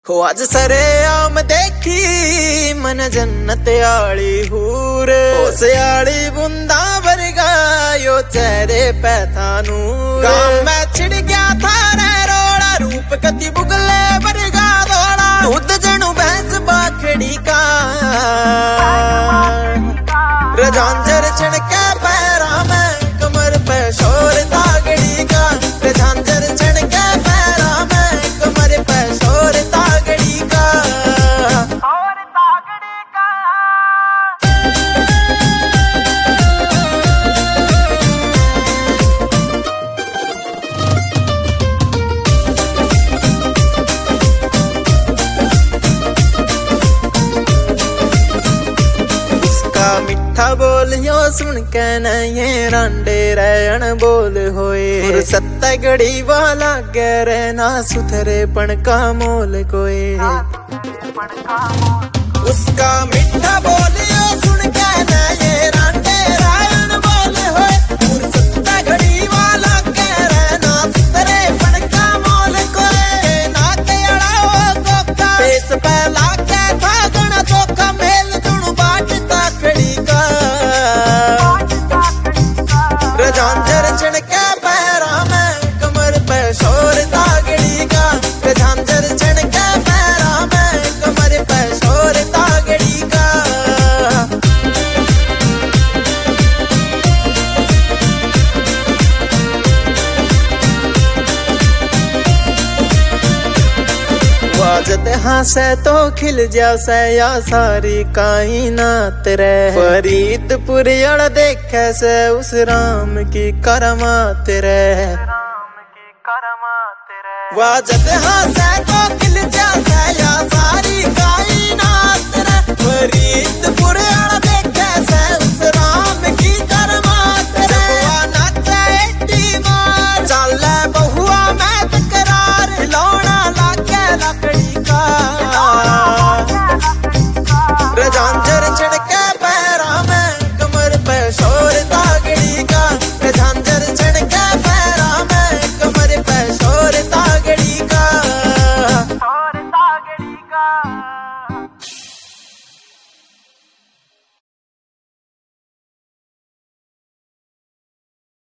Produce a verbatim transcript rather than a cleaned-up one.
हो आज सरे आम देखी मन जन्नत आली हूर सियाली बुंदा वर्गा यो चेहरे पे था नूर गाम में छिड़ गया था रे रोड़ा रूप कति बुगले वर्गा दौड़ा दूध जनु भैंस बाखड़ी का रझांझर छिड़के पैरा में कमर पे शोर तागड़ी का रझांझर छिड़के पैरा में कमर पे शोर तागड़ी का और तागड़ी का मिठा बोलियो सुन के नये रांडे रहन बोल होए सत्ता गड़ी वाला गहरे ना सुथरे पण का मोल कोए उसका मिठा बोलियो सुन के नये रांडे रहन बोल होए सत्ता गड़ी वाला गहरे ना सुथरे पण का मोल कोए ना के अड़ाओ धोखा पेस पे लाके भागना धोखा मेल जुणु बाटता खड़ी का रझांझर छिड़के पैरा में कमर पे शोर तागड़ी का रझांझर छिड़के पैरा में कमर पे शोर तागड़ी का वाजत हासे तो खिल जासे या सारी कायनात रे फरीदपुर अड़ देखे से उस राम की करमात रे वाजत हासे तो